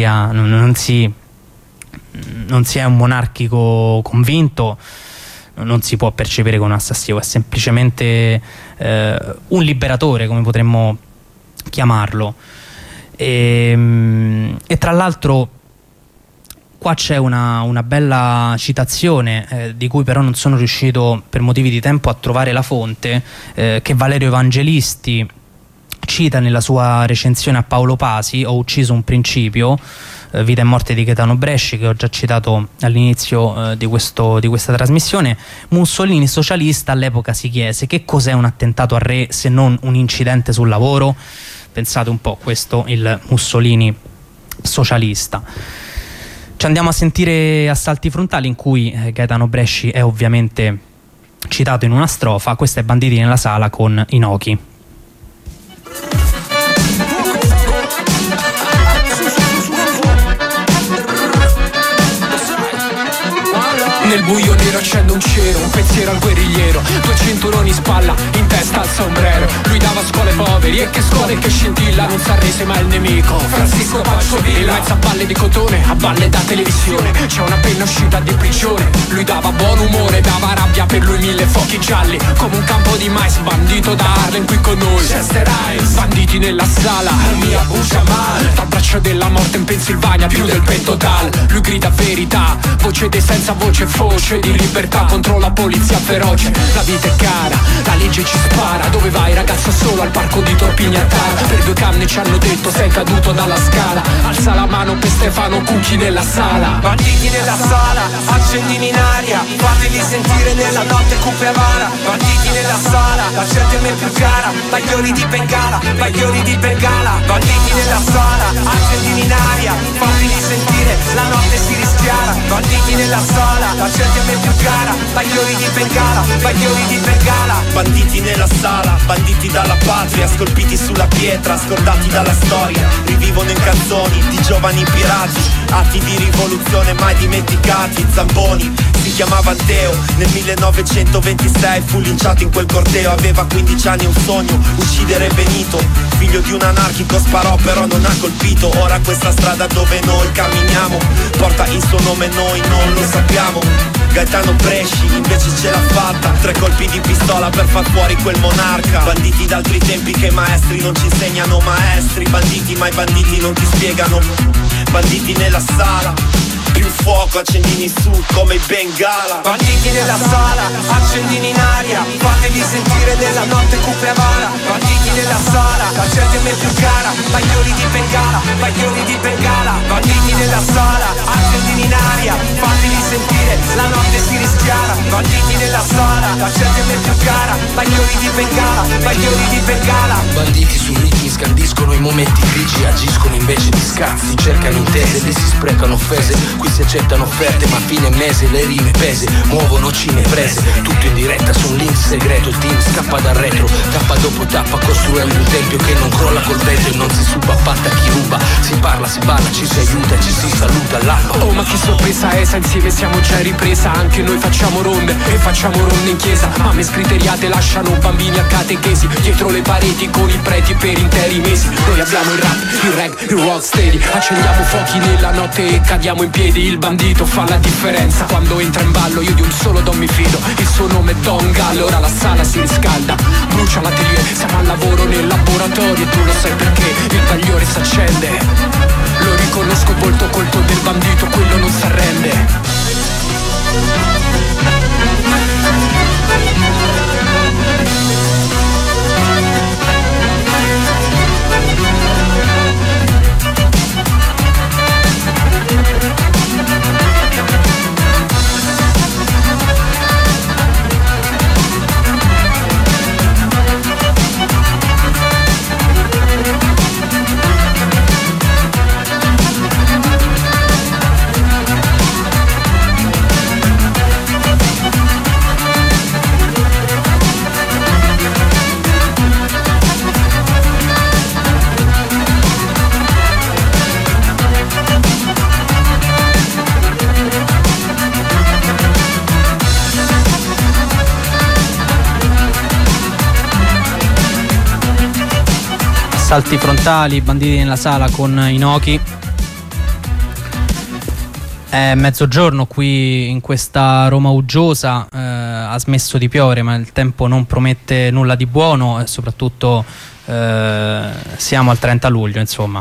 è un monarchico convinto, non si può percepire come un assassino. È semplicemente un liberatore, come potremmo chiamarlo. E tra l'altro qua c'è una bella citazione di cui però non sono riuscito per motivi di tempo a trovare la fonte, che Valerio Evangelisti cita nella sua recensione a Paolo Pasi: Ho ucciso un principio, vita e morte di Gaetano Bresci, che ho già citato all'inizio di questa trasmissione. Mussolini socialista all'epoca si chiese: che cos'è un attentato al re se non un incidente sul lavoro? Pensate un po', questo il Mussolini socialista. Ci andiamo a sentire Assalti frontali, in cui Gaetano Bresci è ovviamente citato in una strofa. Questa è Banditi nella sala con Inoki. Nel buio nero accendo un cero, un pensiero al guerrigliero, 2 cinturoni in spalla, in testa al sombrero. Lui dava scuole poveri e che scuole che scintilla, non s'arrese mai il nemico, Francisco Pazzovilla. In mezzo a balle di cotone, a balle da televisione, c'è una penna uscita di prigione. Lui dava buon umore, dava rabbia, per lui 1000 fuochi gialli, come un campo di mais, bandito da Harlem qui con noi. Chester Ice, banditi nella sala, mia bugia mal, dal braccio della morte in pensiero Pennsylvania più del Pentotal. Lui grida verità, voce dei senza voce, voce di libertà contro la polizia feroce. La vita è cara, la legge ci spara. Dove vai ragazzo? Solo al parco di Torpignatara. Per 2 canne ci hanno detto sei caduto dalla scala. Alza la mano per Stefano Cucchi nella sala. Banditi nella sala, accendini in aria, fateli sentire nella notte cupe avara. Banditi nella sala, la gente a me più cara, bagliori di Bengala, bagliori di Bengala. Banditi nella sala, accendini in aria, fateli sentire, la notte si rischiara. Banditi nella sala, la gente a me più cara, bagliori di Bengala, bagliori di Bengala. Banditi nella sala, banditi dalla patria, scolpiti sulla pietra, scordati dalla storia, rivivono in canzoni di giovani pirati, atti di rivoluzione mai dimenticati. Zamboni si chiamava Teo, nel 1926 fu linciato in quel corteo. Aveva 15 anni e un sogno, uccidere Benito, figlio di un anarchico, sparò però non ha colpito. Ora questa strada dove noi camminiamo porta il suo nome, noi non lo sappiamo. Gaetano Bresci invece ce l'ha fatta, 3 colpi di pistola per far fuori quel monarca. Banditi d'altri tempi che maestri non ci insegnano maestri. Banditi ma i banditi non ti spiegano. Banditi nella sala, più fuoco accendini su come i Bengala. Banditi nella sala, accendini in aria, fateli sentire nella notte cupe avara. Banditi nella sala, la gente a me più cara, bagliori di Bengala, bagliori di Bengala. Banditi nella sala, accendini in aria, fateli sentire, la notte si rischiara. Banditi nella sala, la gente a me più cara, bagliori di Bengala, bagliori di Bengala. Banditi su ritmi scandiscono i momenti grigi, agiscono invece di scazzi, cercano intese, lì si sprecano offese. Qui si accettano offerte ma a fine mese le rime pese, muovono cime prese, tutto in diretta su un link segreto. Il team scappa dal retro, tappa dopo tappa, costruendo un tempio che non crolla col vento e non si subappalta chi ruba. Si parla, si balla, ci si aiuta, ci si saluta all'anno. Oh ma che sorpresa esa, insieme siamo già in ripresa. Anche noi facciamo ronde e facciamo ronde in chiesa. Mamme scriteriate lasciano bambini a catechesi dietro le pareti con i preti per interi mesi. Noi abbiamo il rap, il reg, il rock steady, accendiamo fuochi nella notte e cadiamo in piedi. Il bandito fa la differenza quando entra in ballo, io di un solo don mi fido, il suo nome è Don Gallo. Ora la sala si riscalda, brucia l'atelier, siamo al lavoro nel laboratorio e tu lo sai perché il bagliore s'accende. Lo riconosco il volto colto del bandito, quello non s'arrende. Salti frontali, banditi nella sala con Inoki. È mezzogiorno qui in questa Roma uggiosa, ha smesso di piovere ma il tempo non promette nulla di buono e soprattutto siamo al 30 luglio insomma.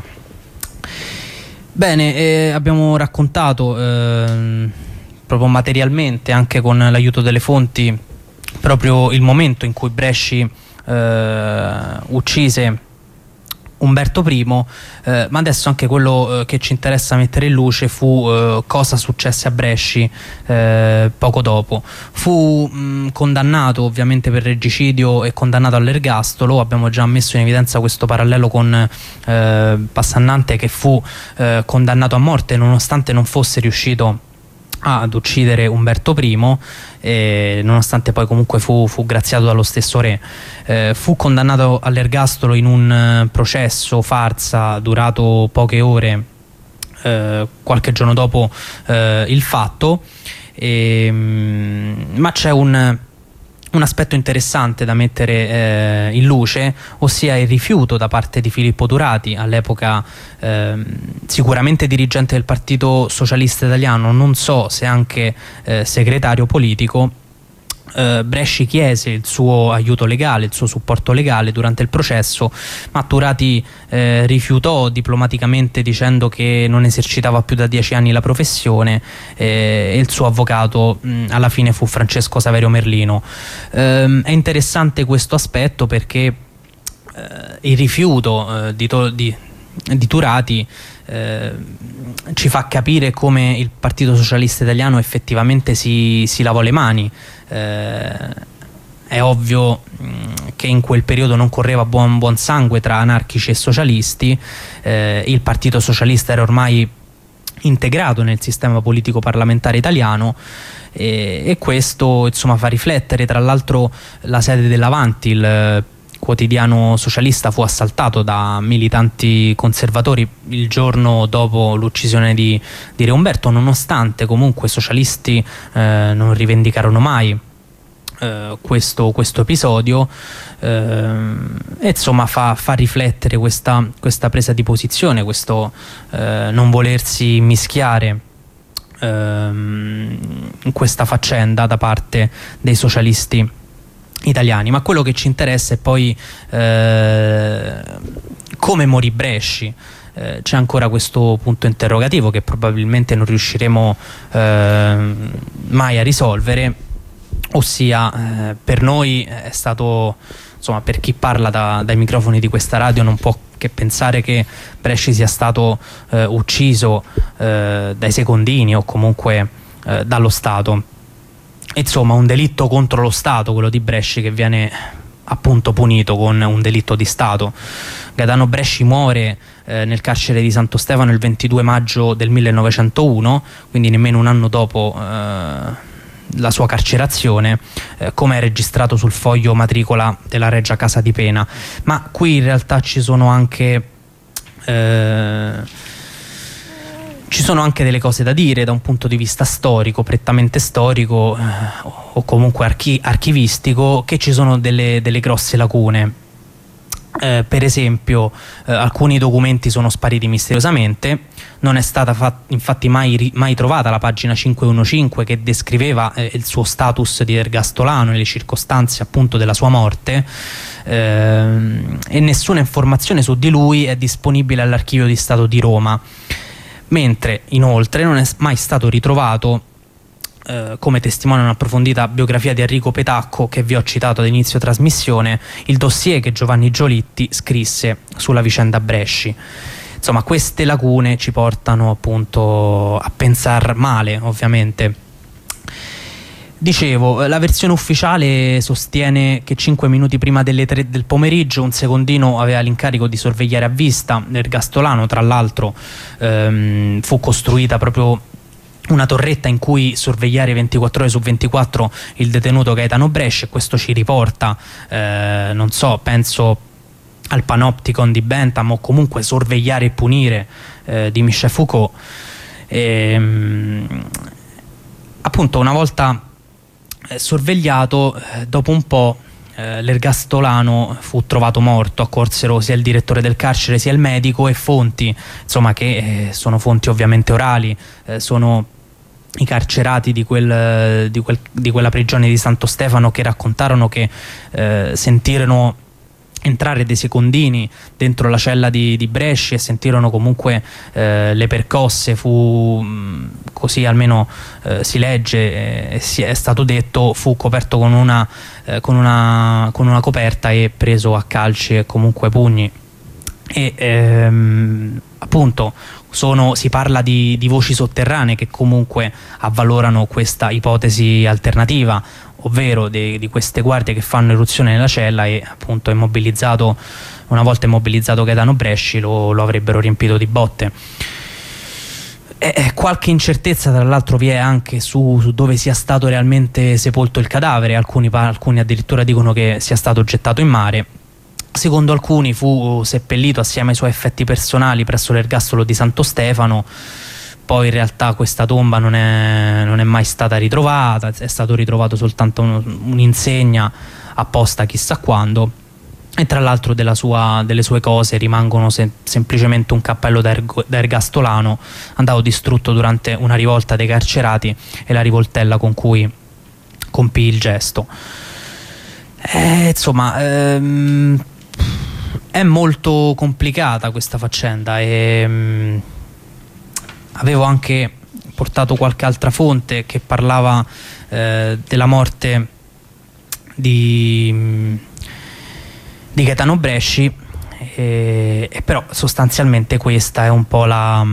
Bene, abbiamo raccontato proprio materialmente, anche con l'aiuto delle fonti, proprio il momento in cui Bresci uccise Umberto I, ma adesso anche quello che ci interessa mettere in luce fu cosa successe a Bresci poco dopo. Fu condannato ovviamente per regicidio e condannato all'ergastolo. Abbiamo già messo in evidenza questo parallelo con Passannante, che fu condannato a morte nonostante non fosse riuscito ad uccidere Umberto I, nonostante poi comunque fu graziato dallo stesso re. Fu condannato all'ergastolo in un processo farsa durato poche ore, qualche giorno dopo il fatto, ma c'è un aspetto interessante da mettere in luce, ossia il rifiuto da parte di Filippo Turati, all'epoca sicuramente dirigente del Partito Socialista Italiano, non so se anche segretario politico, Bresci chiese il suo aiuto legale, il suo supporto legale durante il processo, ma Turati rifiutò diplomaticamente dicendo che non esercitava più da 10 anni la professione, e il suo avvocato alla fine fu Francesco Saverio Merlino. È interessante questo aspetto perché il rifiuto di Turati ci fa capire come il Partito Socialista Italiano effettivamente si lavò le mani. È ovvio che in quel periodo non correva buon sangue tra anarchici e socialisti. Il Partito Socialista era ormai integrato nel sistema politico parlamentare italiano, e questo insomma fa riflettere. Tra l'altro la sede dell'Avanti, il quotidiano socialista, fu assaltato da militanti conservatori il giorno dopo l'uccisione di Re Umberto, nonostante comunque i socialisti non rivendicarono mai questo episodio, e insomma fa riflettere questa presa di posizione, questo non volersi mischiare in questa faccenda da parte dei socialisti italiani. Ma quello che ci interessa è poi come morì Bresci. C'è ancora questo punto interrogativo che probabilmente non riusciremo mai a risolvere, ossia per noi è stato, insomma, per chi parla dai microfoni di questa radio non può che pensare che Bresci sia stato ucciso dai secondini o comunque dallo Stato. Insomma, un delitto contro lo Stato, quello di Bresci, che viene appunto punito con un delitto di Stato. Gaetano Bresci muore nel carcere di Santo Stefano il 22 maggio del 1901, quindi nemmeno un anno dopo la sua carcerazione, come è registrato sul foglio matricola della Regia Casa di Pena. Ma qui in realtà ci sono anche delle cose da dire da un punto di vista storico, prettamente storico o comunque archivistico, che ci sono delle grosse lacune. Per esempio alcuni documenti sono spariti misteriosamente. Non è stata infatti mai trovata la pagina 515 che descriveva il suo status di ergastolano e le circostanze appunto della sua morte, e nessuna informazione su di lui è disponibile all'Archivio di Stato di Roma. Mentre inoltre non è mai stato ritrovato, come testimonia un'approfondita biografia di Enrico Petacco che vi ho citato ad inizio trasmissione, il dossier che Giovanni Giolitti scrisse sulla vicenda Bresci. Insomma, queste lacune ci portano appunto a pensar male, ovviamente. Dicevo, la versione ufficiale sostiene che 5 minuti prima delle 3 del pomeriggio un secondino aveva l'incarico di sorvegliare a vista l'ergastolano. Tra l'altro fu costruita proprio una torretta in cui sorvegliare 24 ore su 24 il detenuto Gaetano Bresci, e questo ci riporta, non so, penso al Panopticon di Bentham, o comunque sorvegliare e punire di Michel Foucault. Appunto, una volta sorvegliato, dopo un po' l'ergastolano fu trovato morto. Accorsero sia il direttore del carcere sia il medico, e fonti, insomma, che sono fonti ovviamente orali, sono i carcerati di quella prigione di Santo Stefano, che raccontarono che sentirono entrare dei secondini dentro la cella di Bresci e sentirono comunque le percosse. Fu così, almeno si legge, è stato detto, fu coperto con una coperta e preso a calci e comunque pugni. E appunto si parla di voci sotterranee che comunque avvalorano questa ipotesi alternativa, ovvero di queste guardie che fanno eruzione nella cella, e appunto una volta immobilizzato Gaetano Bresci lo avrebbero riempito di botte. Qualche incertezza tra l'altro vi è anche su dove sia stato realmente sepolto il cadavere. Alcuni addirittura dicono che sia stato gettato in mare. Secondo alcuni fu seppellito assieme ai suoi effetti personali presso l'ergastolo di Santo Stefano. Poi in realtà questa tomba non è mai stata ritrovata, è stato ritrovato soltanto un'insegna apposta chissà quando, e tra l'altro delle sue cose rimangono semplicemente un cappello da ergastolano, andato distrutto durante una rivolta dei carcerati, e la rivoltella con cui compì il gesto. Insomma, è molto complicata questa faccenda e avevo anche portato qualche altra fonte che parlava della morte di Gaetano Bresci, e però sostanzialmente questa è un po' la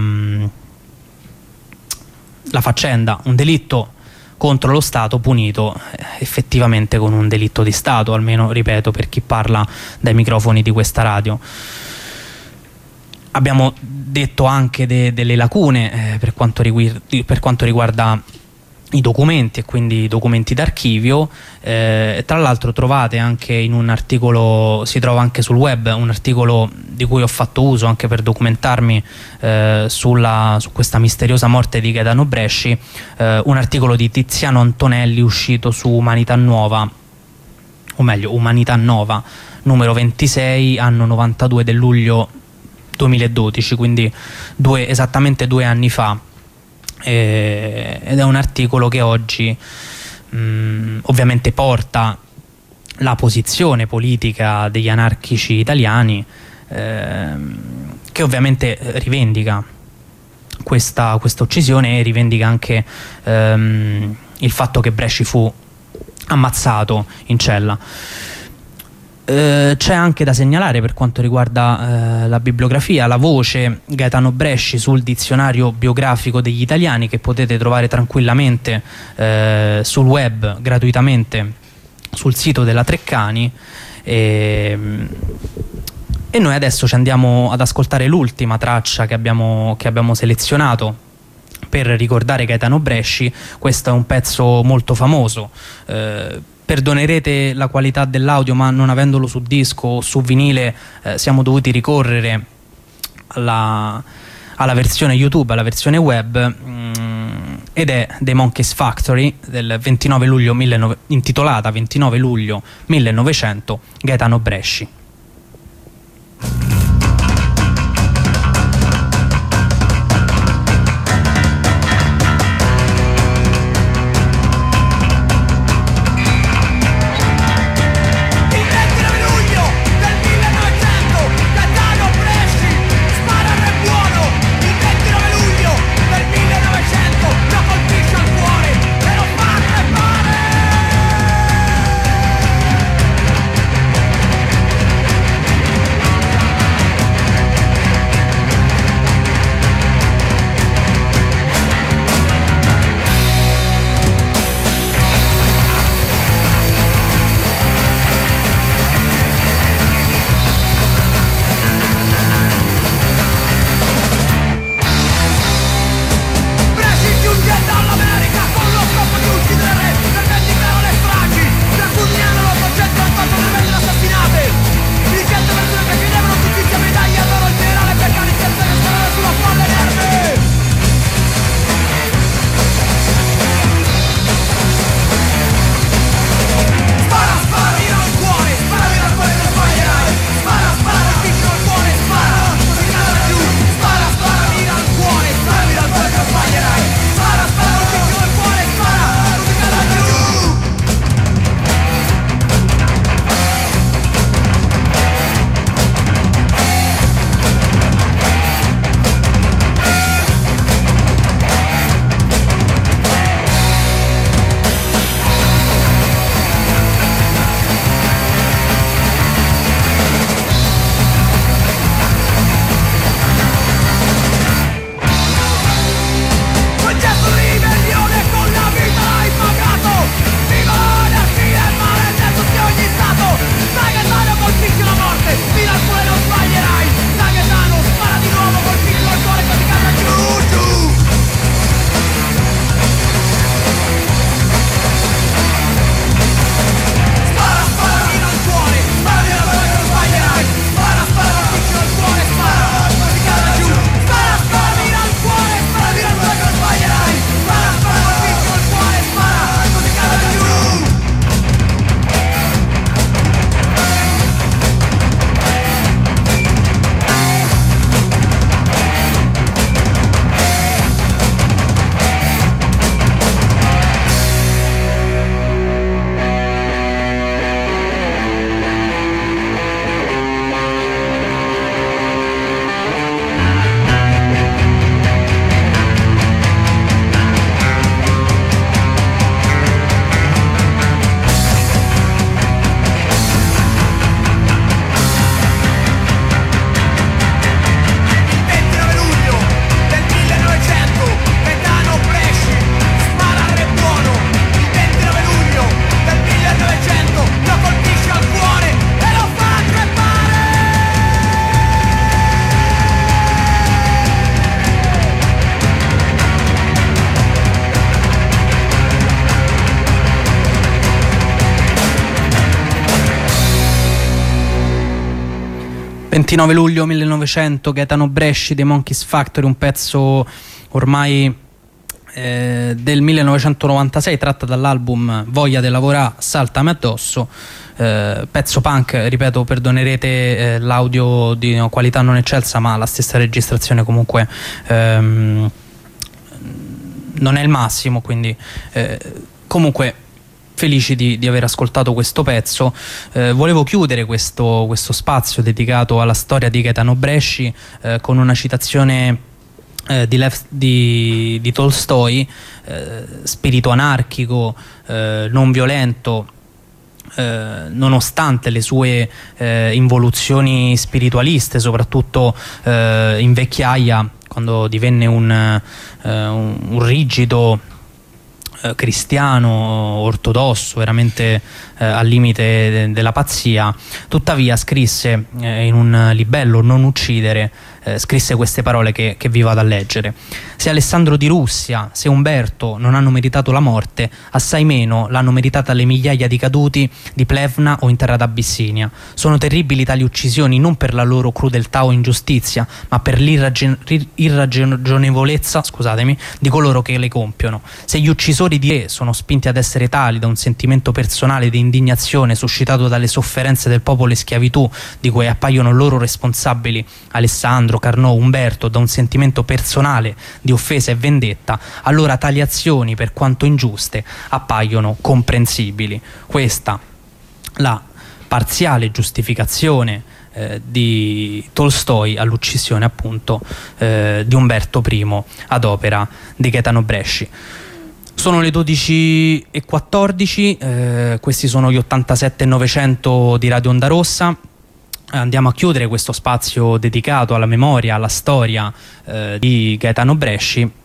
faccenda, un delitto contro lo Stato punito effettivamente con un delitto di Stato, almeno, ripeto, per chi parla dai microfoni di questa radio. Abbiamo detto anche delle lacune per quanto riguarda i documenti, e quindi i documenti d'archivio. Tra l'altro trovate anche in un articolo, si trova anche sul web, un articolo di cui ho fatto uso anche per documentarmi su questa misteriosa morte di Gaetano Bresci, un articolo di Tiziano Antonelli uscito su Umanità Nuova, o meglio Umanità Nova, numero 26, anno 92 del luglio 2012, quindi esattamente 2 anni fa. Ed è un articolo che oggi ovviamente porta la posizione politica degli anarchici italiani, che ovviamente rivendica questa uccisione, e rivendica anche il fatto che Bresci fu ammazzato in cella. C'è anche da segnalare, per quanto riguarda la bibliografia, la voce Gaetano Bresci sul dizionario biografico degli italiani, che potete trovare tranquillamente sul web gratuitamente sul sito della Treccani, e noi adesso ci andiamo ad ascoltare l'ultima traccia che abbiamo selezionato per ricordare Gaetano Bresci. Questo è un pezzo molto famoso, perdonerete la qualità dell'audio, ma non avendolo su disco o su vinile siamo dovuti ricorrere alla versione YouTube, alla versione web, ed è The Monkeys Factory del 29 luglio intitolata 29 luglio 1900, Gaetano Bresci. Il 29 luglio 1900, Gaetano Bresci dei Monkeys Factory, un pezzo ormai del 1996, tratta dall'album Voglia di lavorare, saltami addosso. Pezzo punk, ripeto, perdonerete l'audio di qualità non eccelsa, ma la stessa registrazione comunque non è il massimo, quindi comunque felici di aver ascoltato questo pezzo. Volevo chiudere questo spazio dedicato alla storia di Gaetano Bresci con una citazione di Tolstoi, spirito anarchico, non violento, nonostante le sue involuzioni spiritualiste, soprattutto in vecchiaia, quando divenne un rigido cristiano ortodosso, veramente al limite della pazzia. Tuttavia scrisse in un libello, Non uccidere, scrisse queste parole che vi vado a leggere: se Alessandro di Russia, se Umberto non hanno meritato la morte, assai meno l'hanno meritata le migliaia di caduti di Plevna o in terra d'Abissinia. Sono terribili tali uccisioni non per la loro crudeltà o ingiustizia, ma per l'irragionevolezza, scusatemi, di coloro che le compiono. Se gli uccisori di re sono spinti ad essere tali da un sentimento personale di indignazione suscitato dalle sofferenze del popolo e schiavitù di cui appaiono loro responsabili Alessandro, Carnot, Umberto, da un sentimento personale di offesa e vendetta, allora tali azioni, per quanto ingiuste, appaiono comprensibili. Questa la parziale giustificazione di Tolstoi all'uccisione appunto di Umberto I ad opera di Gaetano Bresci. Sono le 12:14, questi sono gli 87 e 900 di Radio Onda Rossa. Andiamo a chiudere questo spazio dedicato alla memoria, alla storia di Gaetano Bresci